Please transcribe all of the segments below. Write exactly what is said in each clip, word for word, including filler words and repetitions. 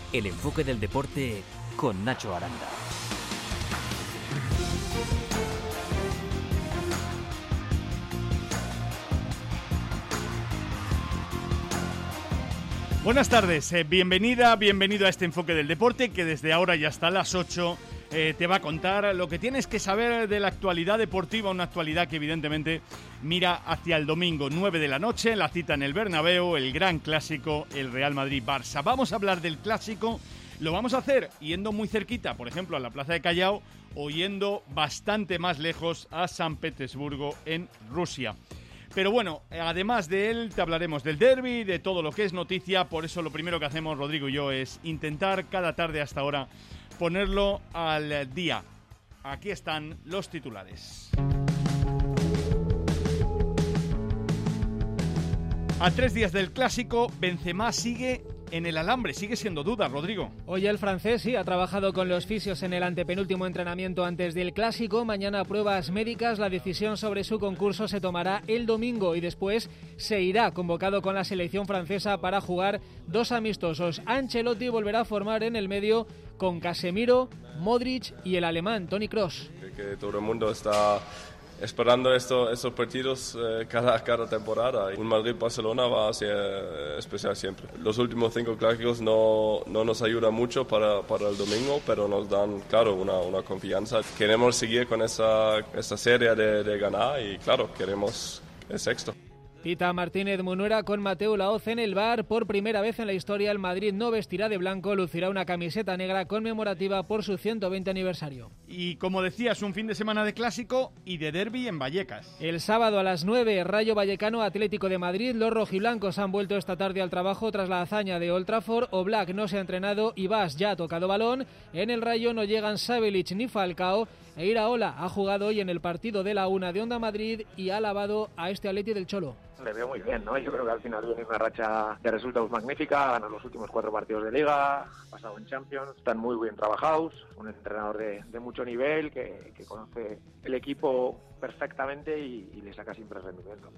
El enfoque del deporte con Nacho Aranda. Buenas tardes, eh, bienvenida, bienvenido a este enfoque del deporte que desde ahora y hasta las ocho eh, te va a contar lo que tienes que saber de la actualidad deportiva, una actualidad que evidentemente mira hacia el domingo nueve de la noche, la cita en el Bernabéu, el gran clásico, el Real Madrid-Barça. Vamos a hablar del clásico, lo vamos a hacer yendo muy cerquita, por ejemplo a la Plaza de Callao, o yendo bastante más lejos a San Petersburgo en Rusia. Pero bueno, además de él te hablaremos del derbi, de todo lo que es noticia. Por eso lo primero que hacemos Rodrigo y yo es intentar cada tarde hasta ahora ponerlo al día. Aquí están los titulares. A tres días del clásico, Benzema sigue en el alambre, sigue siendo duda, Rodrigo. Hoy el francés sí ha trabajado con los fisios en el antepenúltimo entrenamiento antes del clásico. Mañana pruebas médicas. La decisión sobre su concurso se tomará el domingo y después se irá convocado con la selección francesa para jugar dos amistosos. Ancelotti volverá a formar en el medio con Casemiro, Modric y el alemán Toni Kroos. Que todo el mundo está esperando esto, estos partidos eh, cada, cada temporada. Un Madrid-Barcelona va a ser eh, especial siempre. Los últimos cinco clásicos no, no nos ayudan mucho para, para el domingo, pero nos dan, claro, una, una confianza. Queremos seguir con esa, esa serie de, de ganar y, claro, queremos el sexto. Tita Martínez Munuera con Mateu Laoz en el bar. Por primera vez en la historia el Madrid no vestirá de blanco, lucirá una camiseta negra conmemorativa por su ciento veinte aniversario. Y como decías, un fin de semana de clásico y de derbi en Vallecas. El sábado a las nueve, Rayo Vallecano Atlético de Madrid. Los rojiblancos han vuelto esta tarde al trabajo tras la hazaña de Old Trafford. Oblak no se ha entrenado y Bas ya ha tocado balón. En el Rayo no llegan Sabelic ni Falcao. E Iraola ha jugado hoy en el partido de la una de Onda Madrid y ha alabado a este Atleti del Cholo. Le veo muy bien, ¿no? Yo creo que al final viene una racha de resultados magnífica, ha ganado los últimos cuatro partidos de Liga, ha pasado en Champions, están muy bien trabajados, un entrenador de, de mucho nivel que, que conoce el equipo perfectamente y, y le saca siempre rendimiento.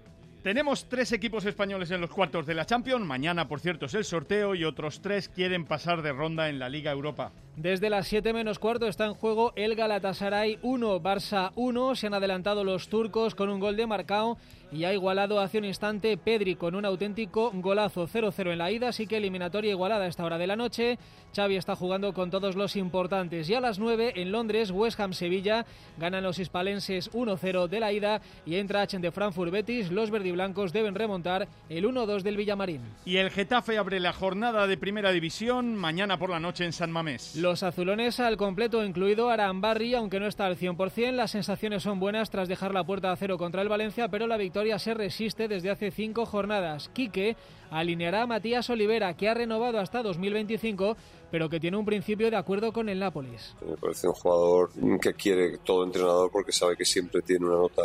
Tenemos tres equipos españoles en los cuartos de la Champions. Mañana, por cierto, es el sorteo y otros tres quieren pasar de ronda en la Liga Europa. Desde las siete menos cuarto está en juego el Galatasaray uno, Barça uno. Se han adelantado los turcos con un gol de Marcao y ha igualado hace un instante Pedri con un auténtico golazo. cero cero en la ida, así que eliminatoria igualada a esta hora de la noche. Xavi está jugando con todos los importantes. Y a las nueve en Londres, West Ham-Sevilla, ganan los hispalenses uno cero de la ida y entra H de Frankfurt-Betis. Los verdiblancos deben remontar el uno dos del Villamarín. Y el Getafe abre la jornada de Primera División mañana por la noche en San Mamés. Los azulones al completo, incluido Arambarri, aunque no está al cien por ciento. Las sensaciones son buenas tras dejar la puerta a cero contra el Valencia, pero la victoria se resiste desde hace cinco jornadas. Quique alineará a Matías Olivera, que ha renovado hasta dos mil veinticinco, pero que tiene un principio de acuerdo con el Nápoles. Me parece un jugador que quiere todo entrenador porque sabe que siempre tiene una nota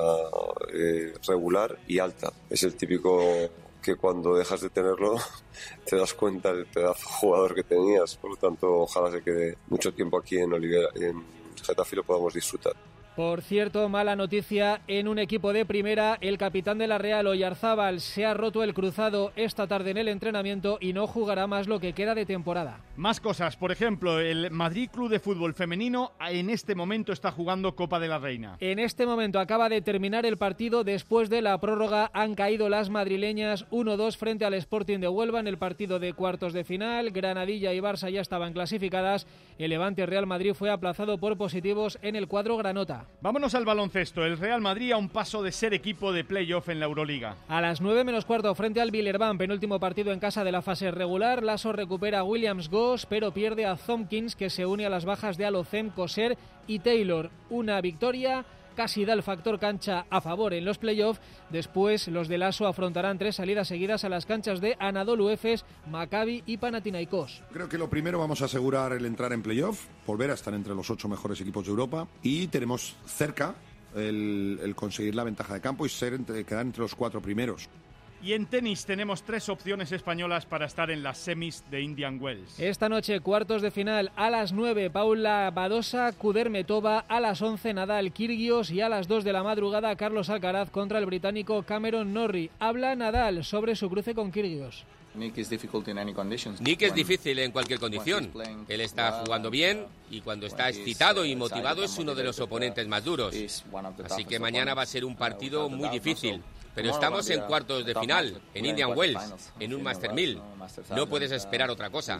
eh, regular y alta. Es el típico que cuando dejas de tenerlo te das cuenta del pedazo de jugador que tenías. Por lo tanto, ojalá se quede mucho tiempo aquí en Olivera, en Getafe, y lo podamos disfrutar. Por cierto, mala noticia en un equipo de primera. El capitán de la Real, Oyarzábal, se ha roto el cruzado esta tarde en el entrenamiento y no jugará más lo que queda de temporada. Más cosas, por ejemplo, el Madrid Club de Fútbol Femenino en este momento está jugando Copa de la Reina. En este momento acaba de terminar el partido. Después de la prórroga han caído las madrileñas uno dos frente al Sporting de Huelva en el partido de cuartos de final. Granadilla y Barça ya estaban clasificadas. El Levante Real Madrid fue aplazado por positivos en el cuadro granota. Vámonos al baloncesto. El Real Madrid a un paso de ser equipo de playoff en la Euroliga. A las nueve menos cuarto frente al Villerban, penúltimo partido en casa de la fase regular. Lasso recupera a Williams Goss, pero pierde a Thompkins, que se une a las bajas de Alocen, Coser y Taylor. Una victoria casi da el factor cancha a favor en los playoffs. Después los de Lasso afrontarán tres salidas seguidas a las canchas de Anadolu Efes, Maccabi y Panathinaikos. Creo que lo primero vamos a asegurar el entrar en playoff, volver a estar entre los ocho mejores equipos de Europa, y tenemos cerca el, el conseguir la ventaja de campo y ser entre, quedar entre los cuatro primeros. Y en tenis tenemos tres opciones españolas para estar en las semis de Indian Wells. Esta noche, cuartos de final, a las nueve, Paula Badosa, Kudermetova, a las once, Nadal, Kyrgios, y a las dos de la madrugada, Carlos Alcaraz contra el británico Cameron Norrie. Habla Nadal sobre su cruce con Kyrgios. Nick es difícil en cualquier condición. Él está jugando bien y cuando está excitado y motivado es uno de los oponentes más duros. Así que mañana va a ser un partido muy difícil. Pero estamos en cuartos de final, en Indian Wells, en un Master mil. No puedes esperar otra cosa.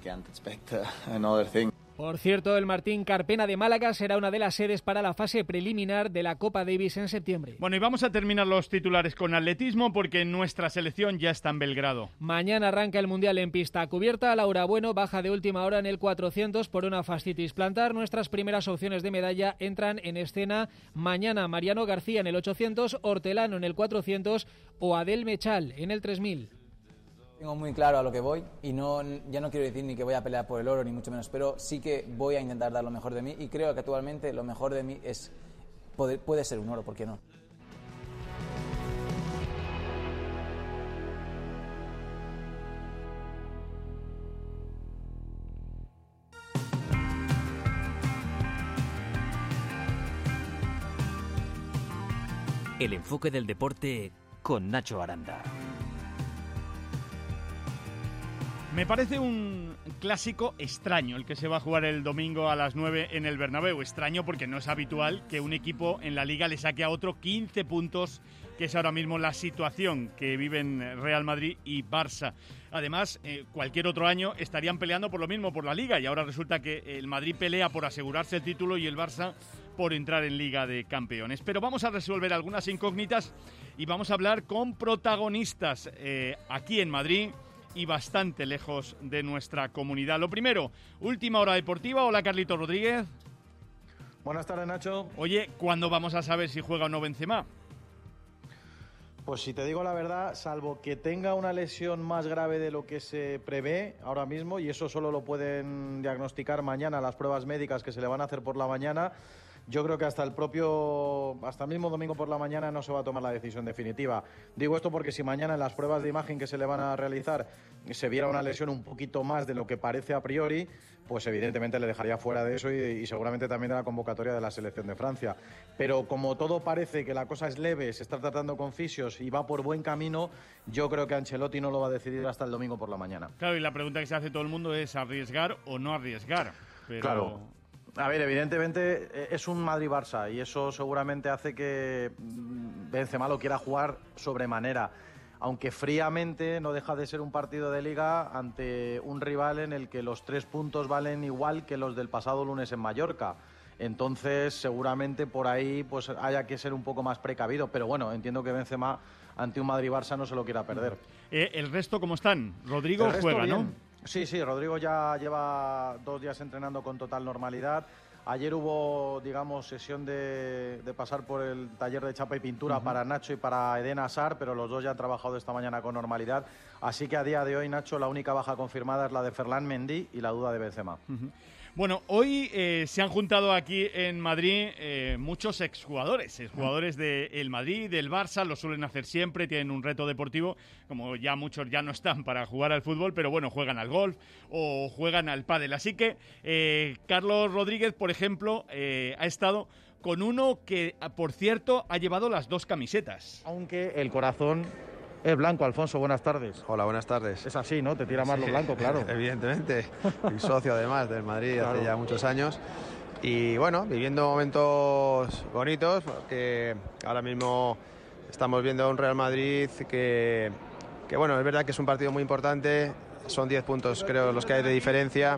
Por cierto, el Martín Carpena de Málaga será una de las sedes para la fase preliminar de la Copa Davis en septiembre. Bueno, y vamos a terminar los titulares con atletismo porque nuestra selección ya está en Belgrado. Mañana arranca el Mundial en pista cubierta. Laura Bueno baja de última hora en el cuatrocientos por una fascitis plantar. Nuestras primeras opciones de medalla entran en escena mañana. Mariano García en el ochocientos, Hortelano en el cuatrocientos o Adel Mechal en el tres mil. Tengo muy claro a lo que voy y no, ya no quiero decir ni que voy a pelear por el oro ni mucho menos, pero sí que voy a intentar dar lo mejor de mí y creo que actualmente lo mejor de mí es poder, puede ser un oro, ¿por qué no? El enfoque del deporte con Nacho Aranda. Me parece un clásico extraño el que se va a jugar el domingo a las nueve en el Bernabéu. Extraño porque no es habitual que un equipo en la Liga le saque a otro quince puntos, que es ahora mismo la situación que viven Real Madrid y Barça. Además, eh, cualquier otro año estarían peleando por lo mismo, por la Liga, y ahora resulta que el Madrid pelea por asegurarse el título y el Barça por entrar en Liga de Campeones. Pero vamos a resolver algunas incógnitas y vamos a hablar con protagonistas eh, aquí en Madrid y bastante lejos de nuestra comunidad. Lo primero, última hora deportiva. Hola, Carlito Rodríguez. Buenas tardes, Nacho. Oye, ¿cuándo vamos a saber si juega o no Benzema? Pues si te digo la verdad, salvo que tenga una lesión más grave de lo que se prevé ahora mismo, y eso solo lo pueden diagnosticar mañana las pruebas médicas que se le van a hacer por la mañana, yo creo que hasta el propio, hasta el mismo domingo por la mañana no se va a tomar la decisión definitiva. Digo esto porque si mañana en las pruebas de imagen que se le van a realizar se viera una lesión un poquito más de lo que parece a priori, pues evidentemente le dejaría fuera de eso y, y seguramente también de la convocatoria de la selección de Francia. Pero como todo parece que la cosa es leve, se está tratando con fisios y va por buen camino, yo creo que Ancelotti no lo va a decidir hasta el domingo por la mañana. Claro, y la pregunta que se hace todo el mundo es ¿arriesgar o no arriesgar? Pero... Claro. A ver, evidentemente es un Madrid-Barça y eso seguramente hace que Benzema lo quiera jugar sobremanera, aunque fríamente no deja de ser un partido de Liga ante un rival en el que los tres puntos valen igual que los del pasado lunes en Mallorca. Entonces, seguramente por ahí pues haya que ser un poco más precavido, pero bueno, entiendo que Benzema ante un Madrid-Barça no se lo quiera perder. Eh, ¿El resto cómo están? Rodrigo juega, bien, ¿no? Sí, sí, Rodrigo ya lleva dos días entrenando con total normalidad. Ayer hubo, digamos, sesión de, de pasar por el taller de chapa y pintura uh-huh. para Nacho y para Eden Hazard, pero los dos ya han trabajado esta mañana con normalidad. Así que a día de hoy, Nacho, la única baja confirmada es la de Ferland Mendy y la duda de Benzema. Uh-huh. Bueno, hoy eh, se han juntado aquí en Madrid eh, muchos exjugadores, exjugadores del Madrid, del Barça, lo suelen hacer siempre, tienen un reto deportivo, como ya muchos ya no están para jugar al fútbol, pero bueno, juegan al golf o juegan al pádel. Así que eh, Carlos Rodríguez, por ejemplo, eh, ha estado con uno que, por cierto, ha llevado las dos camisetas. Aunque el corazón... es blanco. Alfonso, buenas tardes. Hola, buenas tardes. Es así, ¿no? Te tira más sí, lo blanco, claro. Evidentemente. Soy socio, además, del Madrid claro. hace ya muchos años. Y, bueno, viviendo momentos bonitos, porque ahora mismo estamos viendo un Real Madrid que, que, bueno, es verdad que es un partido muy importante. Son diez puntos, creo, los que hay de diferencia.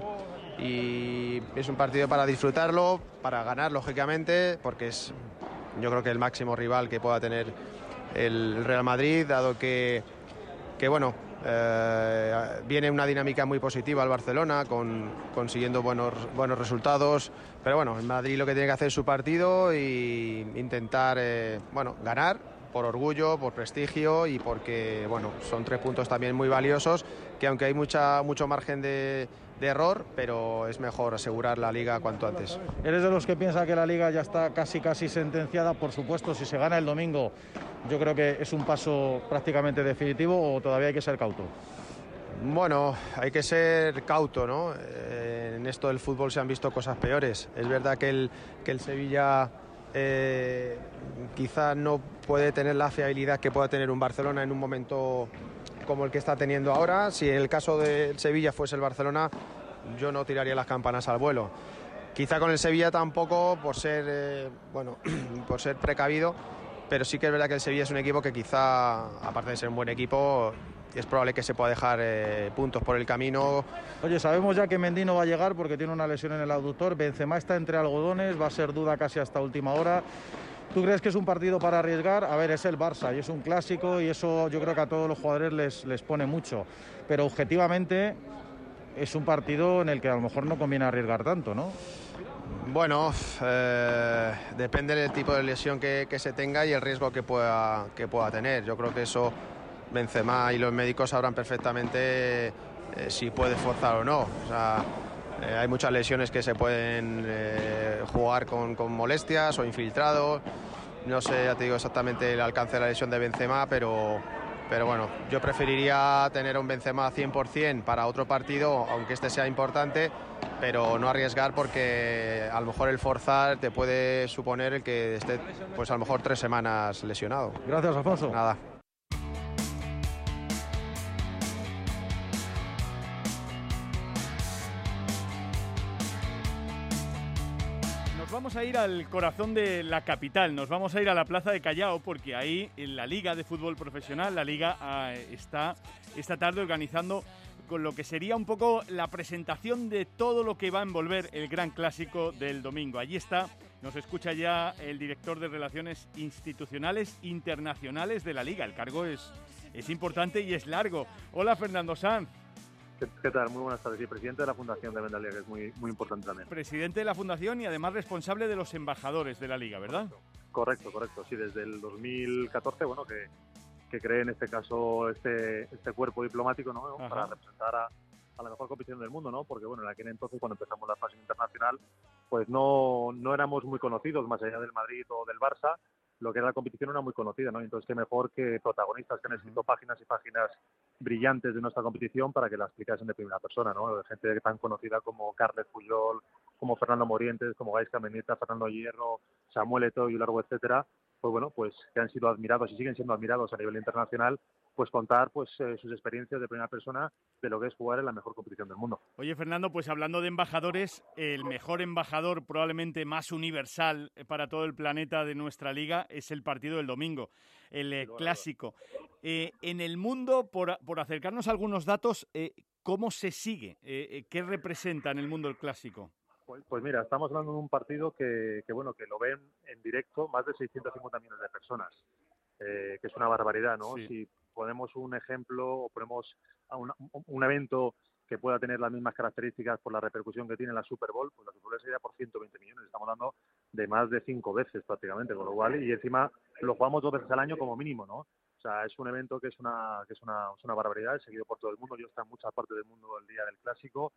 Y es un partido para disfrutarlo, para ganar, lógicamente, porque es, yo creo que el máximo rival que pueda tener el Real Madrid, dado que, que bueno, eh, viene una dinámica muy positiva al Barcelona, con, consiguiendo buenos, buenos resultados, pero bueno, el Madrid lo que tiene que hacer es su partido e intentar, eh, bueno, ganar por orgullo, por prestigio y porque, bueno, son tres puntos también muy valiosos, que aunque hay mucha, mucho margen de, de error, pero es mejor asegurar la Liga cuanto antes. ¿Eres de los que piensa que la Liga ya está casi casi sentenciada? Por supuesto, si se gana el domingo, yo creo que es un paso prácticamente definitivo, o todavía hay que ser cauto. Bueno, hay que ser cauto, ¿no? Eh, en esto del fútbol se han visto cosas peores. Es verdad que el, que el Sevilla eh, quizá no puede tener la fiabilidad que pueda tener un Barcelona en un momento como el que está teniendo ahora. Si en el caso del Sevilla fuese el Barcelona, yo no tiraría las campanas al vuelo. Quizá con el Sevilla tampoco, por ser, eh, bueno, por ser precavido, pero sí que es verdad que el Sevilla es un equipo que quizá, aparte de ser un buen equipo, es probable que se pueda dejar eh, puntos por el camino. Oye, sabemos ya que Mendy no va a llegar porque tiene una lesión en el aductor. Benzema está entre algodones, va a ser duda casi hasta última hora. ¿Tú crees que es un partido para arriesgar? A ver, es el Barça y es un clásico y eso yo creo que a todos los jugadores les, les pone mucho. Pero objetivamente es un partido en el que a lo mejor no conviene arriesgar tanto, ¿no? Bueno, eh, depende del tipo de lesión que, que se tenga y el riesgo que pueda, que pueda tener. Yo creo que eso Benzema y los médicos sabrán perfectamente eh, si puede forzar o no. O sea, eh, hay muchas lesiones que se pueden eh, jugar con, con molestias o infiltrados. No sé, ya te digo exactamente el alcance de la lesión de Benzema, pero, pero bueno, yo preferiría tener un Benzema cien por cien para otro partido, aunque este sea importante, pero no arriesgar porque a lo mejor el forzar te puede suponer el que esté, pues a lo mejor tres semanas lesionado. Gracias, Alfonso. Nada. Vamos a ir al corazón de la capital, nos vamos a ir a la plaza de Callao porque ahí en la Liga de Fútbol Profesional, la Liga eh, está esta tarde organizando con lo que sería un poco la presentación de todo lo que va a envolver el gran clásico del domingo. Allí está, nos escucha ya el director de Relaciones Institucionales Internacionales de la Liga. El cargo es, es importante y es largo. Hola, Fernando Sanz. ¿Qué, ¿Qué tal? Muy buenas tardes. Sí, presidente de la Fundación de Vendalia, que es muy, muy importante también. Presidente de la Fundación y además responsable de los embajadores de la Liga, ¿verdad? Correcto, correcto. Sí, desde el dos mil catorce, bueno, que, que creé en este caso este, este cuerpo diplomático, ¿no? Ajá. Para representar a, a la mejor competición del mundo, ¿no? Porque, bueno, en aquel entonces, cuando empezamos la fase internacional, pues no, no éramos muy conocidos, más allá del Madrid o del Barça. Lo que era la competición era muy conocida, ¿no? Entonces, qué mejor que protagonistas que han escrito páginas y páginas brillantes de nuestra competición para que la explicasen de primera persona, ¿no? Gente tan conocida como Carles Puyol, como Fernando Morientes, como Gaisca Menita, Fernando Hierro, Samuel Eto'o y largo etcétera, pues bueno, pues que han sido admirados y siguen siendo admirados a nivel internacional, pues contar pues eh, sus experiencias de primera persona de lo que es jugar en la mejor competición del mundo. Oye, Fernando, pues hablando de embajadores, el mejor embajador probablemente más universal para todo el planeta de nuestra liga es el partido del domingo, el eh, clásico. Eh, en el mundo, por, por acercarnos a algunos datos, eh, ¿cómo se sigue? Eh, ¿Qué representa en el mundo el clásico? Pues, pues mira, estamos hablando de un partido que, que bueno que lo ven en directo más de seiscientos cincuenta millones de personas, eh, que es una barbaridad, ¿no? Sí. Si ponemos un ejemplo o ponemos a un, un evento que pueda tener las mismas características por la repercusión que tiene la Super Bowl, pues la Super Bowl sería por ciento veinte millones. Estamos hablando de más de cinco veces prácticamente, con lo cual, y encima lo jugamos dos veces al año como mínimo, ¿no? O sea, es un evento que es una que es una, es una barbaridad, es seguido por todo el mundo. Yo estoy en muchas partes del mundo el día del clásico,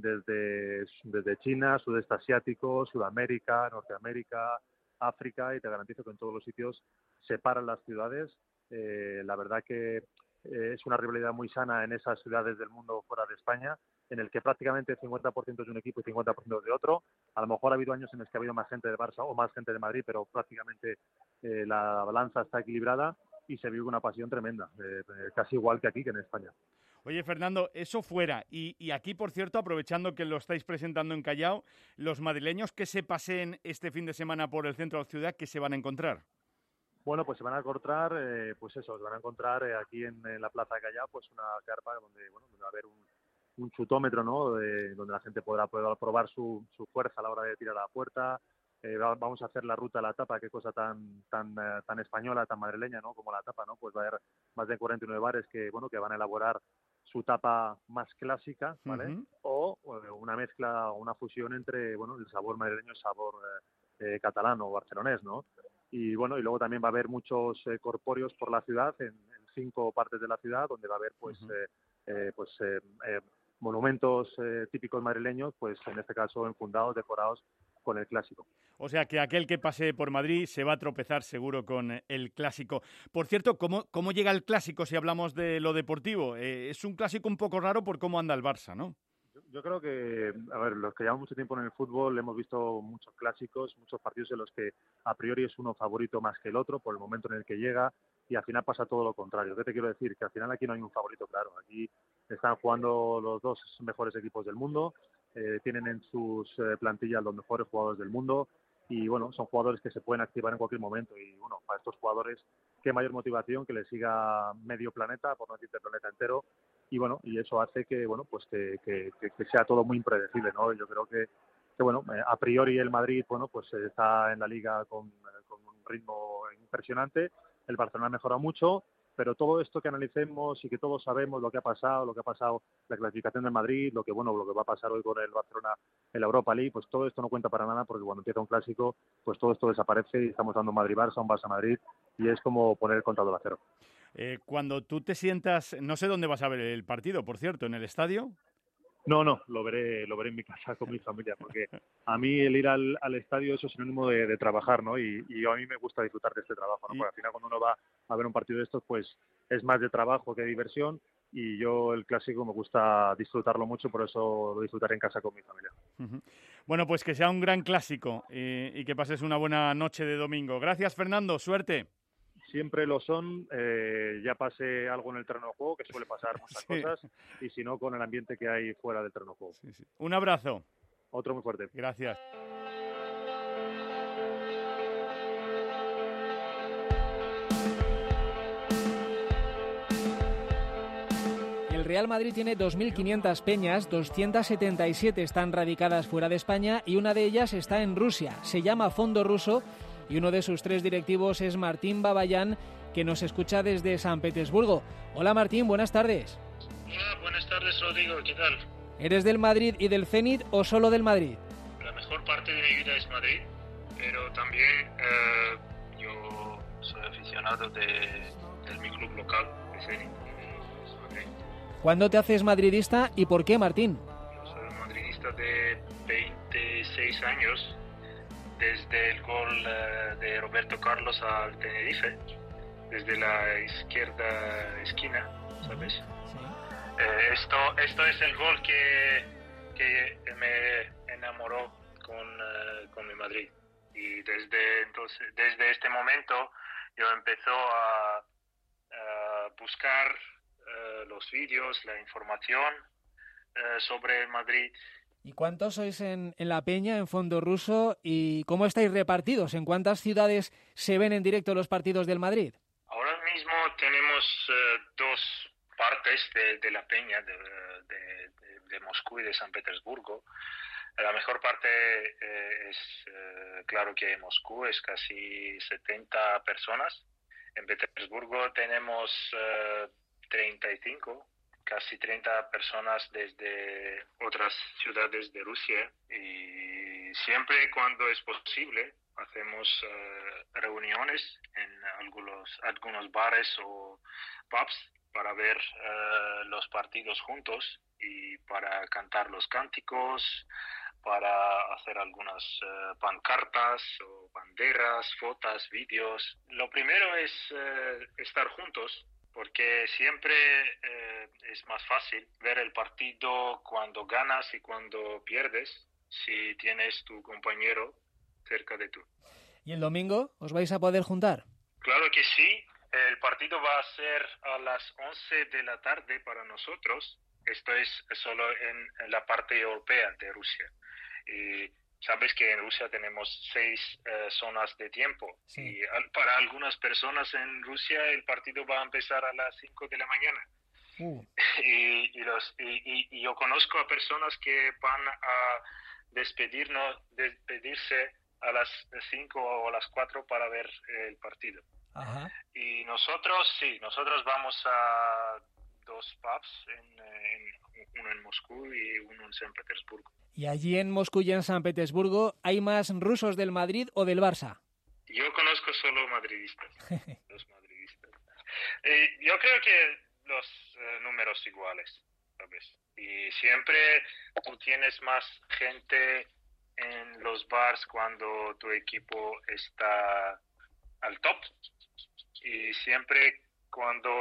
desde, desde China, sudeste asiático, Sudamérica, Norteamérica, África, y te garantizo que en todos los sitios se paran las ciudades. Eh, la verdad que eh, es una rivalidad muy sana en esas ciudades del mundo fuera de España, en el que prácticamente el cincuenta por ciento es de un equipo y cincuenta por ciento es de otro. A lo mejor ha habido años en los que ha habido más gente de Barça o más gente de Madrid, pero prácticamente eh, la balanza está equilibrada y se vive una pasión tremenda, eh, casi igual que aquí, que en España. Oye, Fernando, eso fuera. Y, y aquí, por cierto, aprovechando que lo estáis presentando en Callao, los madrileños que se paseen este fin de semana por el centro de la ciudad, ¿qué se van a encontrar? Bueno, pues se van a encontrar, eh, pues eso, se van a encontrar eh, aquí en, en la plaza de Callao, pues una carpa donde, bueno, donde va a haber un, un chutómetro, ¿no? De, donde la gente podrá, podrá probar su, su fuerza a la hora de tirar a la puerta. Eh, vamos a hacer la ruta a la tapa, qué cosa tan tan uh, tan española, tan madrileña, ¿no? Como la tapa, ¿no? Pues va a haber más de cuarenta y nueve bares que, bueno, que van a elaborar su tapa más clásica, ¿vale? Uh-huh. O uh, una mezcla, una fusión entre, bueno, el sabor madrileño y el sabor eh, eh, catalán o barcelonés, ¿no? Y bueno, y luego también va a haber muchos eh, corpóreos por la ciudad, en, en cinco partes de la ciudad, donde va a haber, pues, uh-huh. eh, eh, pues eh, eh, monumentos eh, típicos madrileños, pues en este caso enfundados, decorados con el clásico. O sea que aquel que pase por Madrid se va a tropezar seguro con el clásico. Por cierto, ¿cómo, cómo llega el clásico si hablamos de lo deportivo? Eh, es un clásico un poco raro por cómo anda el Barça, ¿no? Yo, yo creo que, a ver, los que llevamos mucho tiempo en el fútbol hemos visto muchos clásicos, muchos partidos en los que a priori es uno favorito más que el otro por el momento en el que llega, y al final pasa todo lo contrario. ¿Qué te quiero decir? Que al final aquí no hay un favorito claro. Aquí están jugando los dos mejores equipos del mundo, eh, tienen en sus eh, plantillas los mejores jugadores del mundo y bueno, son jugadores que se pueden activar en cualquier momento y bueno, para estos jugadores qué mayor motivación que les siga medio planeta, por no decirte el planeta entero, y bueno, y eso hace que bueno, pues que, que, que sea todo muy impredecible, ¿no? Yo creo que, que bueno, a priori el Madrid, bueno, pues está en la liga con, con un ritmo impresionante, el Barcelona ha mejorado mucho, pero todo esto que analicemos y que todos sabemos lo que ha pasado, lo que ha pasado la clasificación del Madrid, lo que bueno, lo que va a pasar hoy con el Barcelona en la Europa League, pues todo esto no cuenta para nada porque cuando empieza un clásico, pues todo esto desaparece y estamos dando un Madrid-Barça, un Barça-Madrid y es como poner el contador a cero. Eh, cuando tú te sientas, no sé dónde vas a ver el partido, por cierto, ¿en el estadio? No, no, lo veré, lo veré en mi casa con mi familia, porque a mí el ir al, al estadio eso es sinónimo de, de trabajar, ¿no? Y, y a mí me gusta disfrutar de este trabajo, ¿no? Porque al final cuando uno va a ver un partido de estos, pues es más de trabajo que de diversión y yo el clásico me gusta disfrutarlo mucho, por eso lo disfrutaré en casa con mi familia. Uh-huh. Bueno, pues que sea un gran clásico eh, y que pases una buena noche de domingo. Gracias, Fernando, suerte. Siempre lo son, eh, ya pase algo en el terreno de juego, que suele pasar muchas sí. cosas, y si no, con el ambiente que hay fuera del terreno de juego. Sí, sí. Un abrazo. Otro muy fuerte. Gracias. El Real Madrid tiene dos mil quinientas peñas, doscientas setenta y siete están radicadas fuera de España y una de ellas está en Rusia. Se llama Fondo Ruso y uno de sus tres directivos es Martín Babayán, que nos escucha desde San Petersburgo. Hola Martín, buenas tardes. Hola, buenas tardes Rodrigo, ¿qué tal? ¿Eres del Madrid y del Zenit o solo del Madrid? La mejor parte de mi vida es Madrid, pero también eh, yo soy aficionado de, de mi club local, de Zenit. ¿Cuándo te haces madridista y por qué, Martín? Yo soy madridista de veintiséis años. Desde el gol uh, de Roberto Carlos al Tenerife, desde la izquierda esquina, ¿sabes? Sí. Eh, esto, esto es el gol que, que me enamoró con, uh, con mi Madrid. Y desde, entonces, desde este momento yo empezó a, a buscar uh, los vídeos, la información uh, sobre el Madrid. ¿Y cuántos sois en, en la peña, en Fondo Ruso? ¿Y cómo estáis repartidos? ¿En cuántas ciudades se ven en directo los partidos del Madrid? Ahora mismo tenemos uh, dos partes de, de la peña, de, de, de, de Moscú y de San Petersburgo. La mejor parte eh, es, eh, claro que en Moscú es casi setenta personas. En Petersburgo tenemos uh, treinta y cinco. Casi treinta personas desde otras ciudades de Rusia y siempre cuando es posible hacemos uh, reuniones en algunos, algunos bares o pubs para ver uh, los partidos juntos y para cantar los cánticos, para hacer algunas uh, pancartas o banderas, fotos, vídeos. Lo primero es uh, estar juntos, porque siempre eh, es más fácil ver el partido cuando ganas y cuando pierdes, si tienes tu compañero cerca de tú. ¿Y el domingo os vais a poder juntar? Claro que sí. El partido va a ser a las once de la tarde para nosotros. Esto es solo en, en la parte europea de Rusia. Y sabes que en Rusia tenemos seis eh, zonas de tiempo. Sí. Y al, para algunas personas en Rusia el partido va a empezar a las cinco de la mañana. Uh. y, y, los, y, y, y yo conozco a personas que van a despedirnos, despedirse a las cinco o a las cuatro para ver el partido. Ajá. Y nosotros, sí, nosotros vamos a dos pubs, en, en, uno en Moscú y uno en San Petersburgo. ¿Y allí en Moscú y en San Petersburgo hay más rusos del Madrid o del Barça? Yo conozco solo madridistas. Los madridistas. Eh, yo creo que los eh, números iguales, ¿sabes? Y siempre tú tienes más gente en los bars cuando tu equipo está al top. Y siempre cuando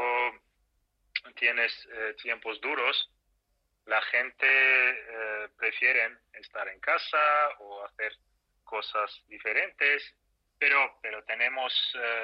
tienes eh, tiempos duros, la gente eh, prefiere estar en casa o hacer cosas diferentes, pero, pero tenemos eh,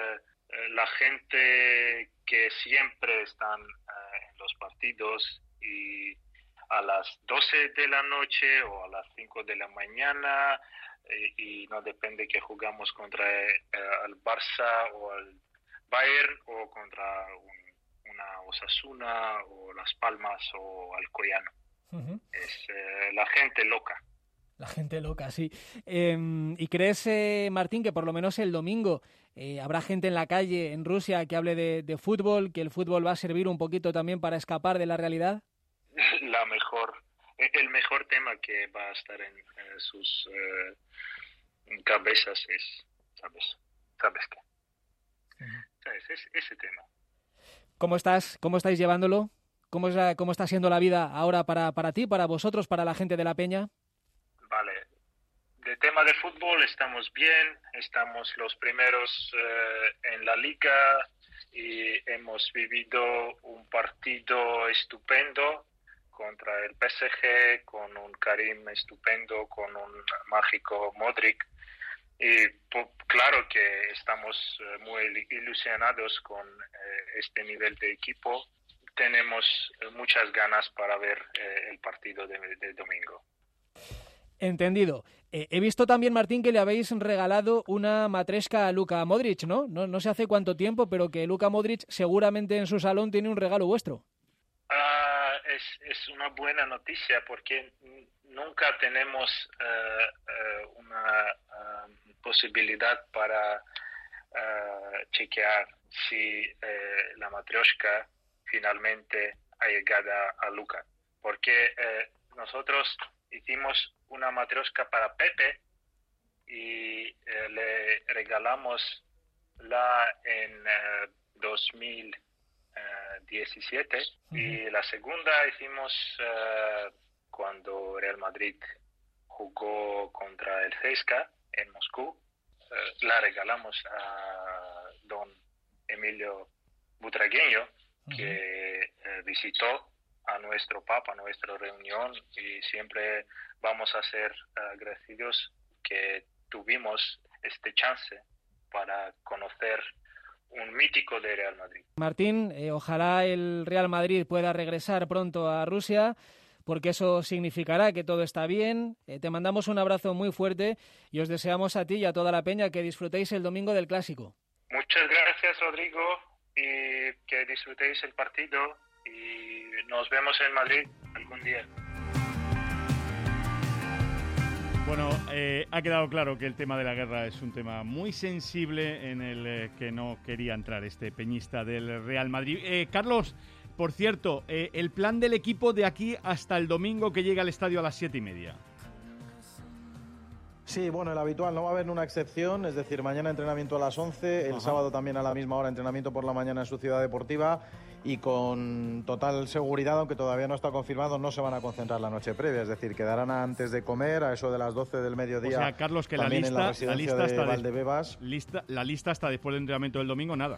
eh, la gente que siempre están eh, en los partidos y a las doce de la noche o a las cinco de la mañana, eh, y no depende que jugamos contra eh, el Barça o el Bayern o contra un, una Osasuna o Las Palmas o Alcoyano. Uh-huh. Es eh, la gente loca. La gente loca, sí. Eh, ¿Y crees, eh, Martín, que por lo menos el domingo eh, habrá gente en la calle en Rusia que hable de, de fútbol, que el fútbol va a servir un poquito también para escapar de la realidad? La mejor, el mejor tema que va a estar en, en sus eh, cabezas es, ¿sabes? ¿Sabes qué? Uh-huh. ¿Sabes? Es, ese tema. ¿Cómo estás? ¿Cómo estáis llevándolo? ¿Cómo, es la, cómo está siendo la vida ahora para, para ti, para vosotros, para la gente de la Peña? Vale. De tema de fútbol estamos bien, estamos los primeros eh, en la liga y hemos vivido un partido estupendo contra el P S G, con un Karim estupendo, con un mágico Modric. Y pues, claro que estamos eh, muy ilusionados con eh, este nivel de equipo. Tenemos eh, muchas ganas para ver eh, el partido de, de domingo. Entendido. Eh, he visto también, Martín, que le habéis regalado una matresca a Luka Modric, ¿no? ¿no? No sé hace cuánto tiempo, pero que Luka Modric seguramente en su salón tiene un regalo vuestro. Uh, es, es una buena noticia porque nunca tenemos uh, uh, una uh, posibilidad para uh, chequear si uh, la matrioshka finalmente ha llegado a Luka. Porque uh, nosotros hicimos una matrioshka para Pepe y uh, le regalamos la en uh, dos mil diecisiete uh-huh. Y la segunda hicimos uh, cuando Real Madrid jugó contra el C S K A en Moscú. Uh, la regalamos a don Emilio Butragueño, uh-huh. que uh, visitó a nuestro Papa, a nuestra reunión, y siempre vamos a ser uh, agradecidos que tuvimos este chance para conocer un mítico de Real Madrid. Martín, eh, ojalá el Real Madrid pueda regresar pronto a Rusia, porque eso significará que todo está bien. Eh, te mandamos un abrazo muy fuerte y os deseamos a ti y a toda la peña que disfrutéis el domingo del Clásico. Muchas gracias, Rodrigo, y que disfrutéis el partido y nos vemos en Madrid algún día. Bueno, eh, ha quedado claro que el tema de la guerra es un tema muy sensible en el eh, que no quería entrar este peñista del Real Madrid. Eh, Carlos, por cierto, eh, el plan del equipo de aquí hasta el domingo que llega al estadio a las siete y media. Sí, bueno, el habitual, no va a haber una excepción, es decir, mañana entrenamiento a las once, el Ajá. sábado también a la misma hora entrenamiento por la mañana en su ciudad deportiva y con total seguridad, aunque todavía no está confirmado, no se van a concentrar la noche previa, es decir, quedarán antes de comer, a eso de las doce del mediodía. O sea, Carlos, que la lista, la, la lista de hasta Valdebebas. Lista, la lista hasta después del entrenamiento del domingo, nada.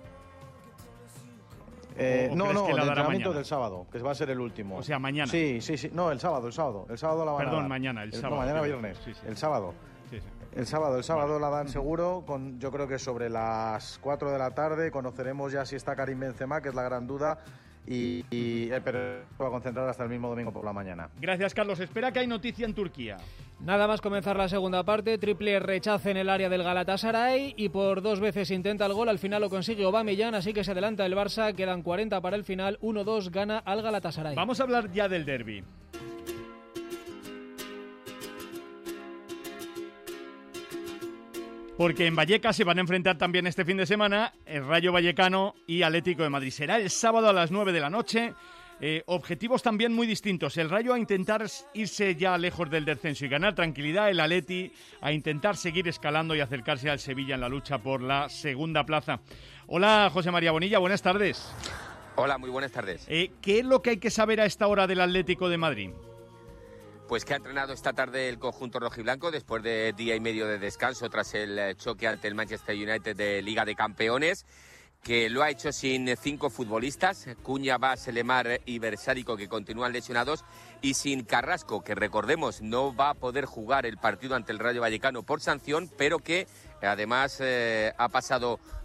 Eh, no, no, el entrenamiento mañana? del sábado, que va a ser el último. O sea, mañana. Sí, sí, sí. No, el sábado, el sábado. El sábado la van Perdón, a dar. mañana, el, el sábado. No, mañana viernes. Sí, sí. El sábado. Sí, sí. El sábado, el sábado vale. La dan seguro. Con, yo creo que sobre las cuatro de la tarde conoceremos ya si está Karim Benzema, que es la gran duda. Y, y eh, pero va a concentrar hasta el mismo domingo por la mañana. Gracias, Carlos. Espera que hay noticia en Turquía. Nada más comenzar la segunda parte, triple rechazo en el área del Galatasaray y por dos veces intenta el gol, al final lo consigue Aubameyang, así que se adelanta el Barça, quedan cuarenta para el final, uno dos gana al Galatasaray. Vamos a hablar ya del derbi. Porque en Vallecas se van a enfrentar también este fin de semana el Rayo Vallecano y Atlético de Madrid. Será el sábado a las nueve de la noche. Eh, objetivos también muy distintos. El Rayo a intentar irse ya lejos del descenso y ganar tranquilidad. El Atleti a intentar seguir escalando y acercarse al Sevilla en la lucha por la segunda plaza. Hola, José María Bonilla, buenas tardes. Hola, muy buenas tardes. Eh, ¿Qué es lo que hay que saber a esta hora del Atlético de Madrid? Pues que ha entrenado esta tarde el conjunto rojiblanco después de día y medio de descanso tras el choque ante el Manchester United de Liga de Campeones, que lo ha hecho sin cinco futbolistas, Cuña, Bas, Lemar y Bersárico, que continúan lesionados, y sin Carrasco, que recordemos no va a poder jugar el partido ante el Rayo Vallecano por sanción, pero que además eh, ha pasado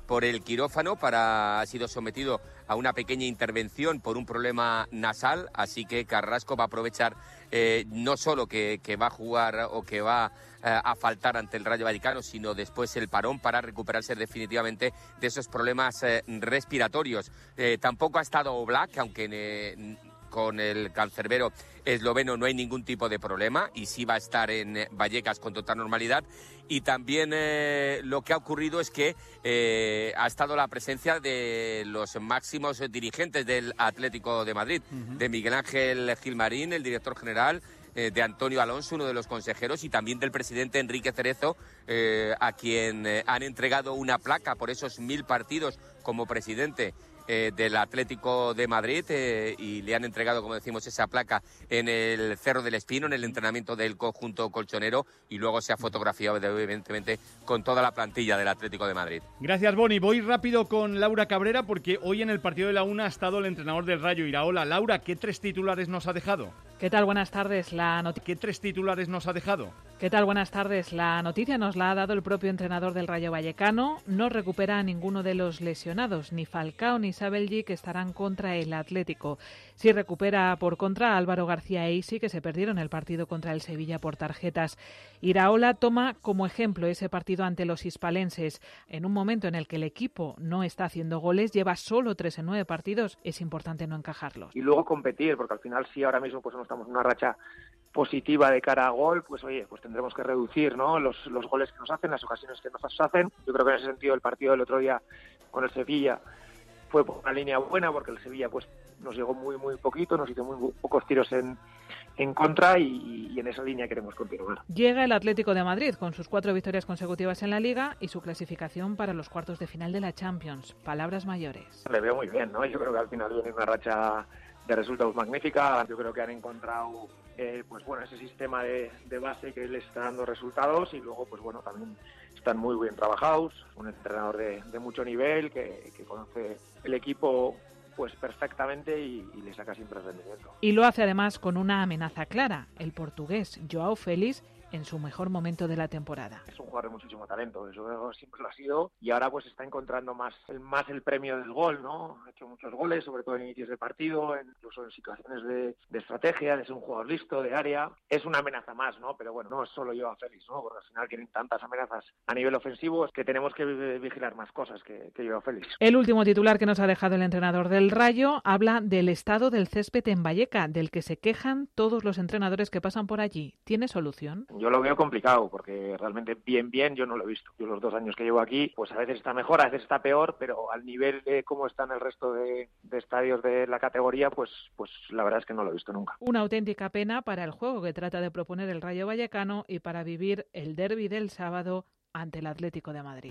por el quirófano, para ha sido sometido a una pequeña intervención por un problema nasal, así que Carrasco va a aprovechar eh, no solo que, que va a jugar o que va eh, a faltar ante el Rayo Vallecano, sino después el parón para recuperarse definitivamente de esos problemas eh, respiratorios. Eh, tampoco ha estado Oblak, aunque eh, con el cancerbero esloveno no hay ningún tipo de problema y sí va a estar en Vallecas con total normalidad. Y también eh, lo que ha ocurrido es que eh, ha estado la presencia de los máximos dirigentes del Atlético de Madrid, uh-huh. de Miguel Ángel Gilmarín, el director general, eh, de Antonio Alonso, uno de los consejeros, y también del presidente Enrique Cerezo, eh, a quien eh, han entregado una placa por esos mil partidos como presidente Eh, del Atlético de Madrid eh, y le han entregado, como decimos, esa placa en el Cerro del Espino, en el entrenamiento del conjunto colchonero, y luego se ha fotografiado evidentemente con toda la plantilla del Atlético de Madrid. Gracias, Boni. Voy rápido con Laura Cabrera porque hoy en el partido de la una ha estado el entrenador del Rayo, Iraola. Laura, ¿qué tres titulares nos ha dejado? ¿Qué tal? Buenas tardes. La not- ¿Qué tres titulares nos ha dejado? ¿Qué tal? Buenas tardes. La noticia nos la ha dado el propio entrenador del Rayo Vallecano. No recupera a ninguno de los lesionados, ni Falcao ni Sabelji, que estarán contra el Atlético. Sí recupera por contra a Álvaro García e Isi, que se perdieron el partido contra el Sevilla por tarjetas. Iraola toma como ejemplo ese partido ante los hispalenses. En un momento en el que el equipo no está haciendo goles, lleva solo tres en nueve partidos, es importante no encajarlos. Y luego competir, porque al final sí, ahora mismo pues no estamos en una racha positiva de cara a gol, pues oye, pues tendremos que reducir, ¿no?, los, los goles que nos hacen, las ocasiones que nos hacen. Yo creo que en ese sentido el partido del otro día con el Sevilla fue por una línea buena, porque el Sevilla pues nos llegó muy muy poquito, nos hizo muy pocos tiros en, en contra y, y en esa línea queremos continuar. Llega el Atlético de Madrid con sus cuatro victorias consecutivas en la Liga y su clasificación para los cuartos de final de la Champions. Palabras mayores. Le veo muy bien, ¿no? Yo creo que al final viene una racha de resultados magnífica. Yo creo que han encontrado eh, pues bueno, ese sistema de, de base que les está dando resultados, y luego pues bueno, también están muy bien trabajados, un entrenador de, de mucho nivel que, que conoce el equipo pues perfectamente y, y le saca siempre rendimiento. Y lo hace además con una amenaza clara, el portugués Joao Félix, en su mejor momento de la temporada. Es un jugador de muchísimo talento, eso siempre lo ha sido, y ahora pues está encontrando más el, más el premio del gol, ¿no? Ha hecho muchos goles, sobre todo en inicios de partido, incluso en situaciones de, de estrategia, de ser un jugador listo, de área. Es una amenaza más, ¿no? Pero bueno, no es solo yo a Félix, ¿no? Porque al final tienen tantas amenazas a nivel ofensivo que tenemos que vigilar más cosas que, que yo a Félix. El último titular que nos ha dejado el entrenador del Rayo habla del estado del césped en Valleca, del que se quejan todos los entrenadores que pasan por allí. ¿Tiene solución? Yo lo veo complicado, porque realmente bien, bien yo no lo he visto. Yo los dos años que llevo aquí, pues a veces está mejor, a veces está peor, pero al nivel de cómo están el resto de, de estadios de la categoría, pues, pues la verdad es que no lo he visto nunca. Una auténtica pena para el juego que trata de proponer el Rayo Vallecano y para vivir el derbi del sábado ante el Atlético de Madrid.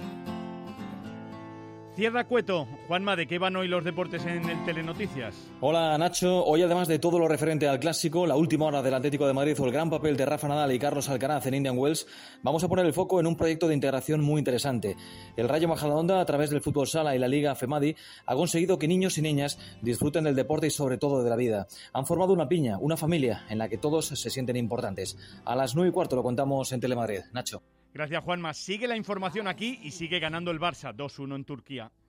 Cierra Cueto. Juanma, ¿de qué van hoy los deportes en el Telenoticias? Hola Nacho, hoy además de todo lo referente al clásico, la última hora del Atlético de Madrid o el gran papel de Rafa Nadal y Carlos Alcaraz en Indian Wells, vamos a poner el foco en un proyecto de integración muy interesante. El Rayo Majadahonda, a través del fútbol sala y la Liga FEMADI, ha conseguido que niños y niñas disfruten del deporte y sobre todo de la vida. Han formado una piña, una familia en la que todos se sienten importantes. A las nueve y cuarto lo contamos en Telemadrid. Nacho. Gracias, Juanma. Sigue la información aquí y sigue ganando el Barça dos uno en Turquía.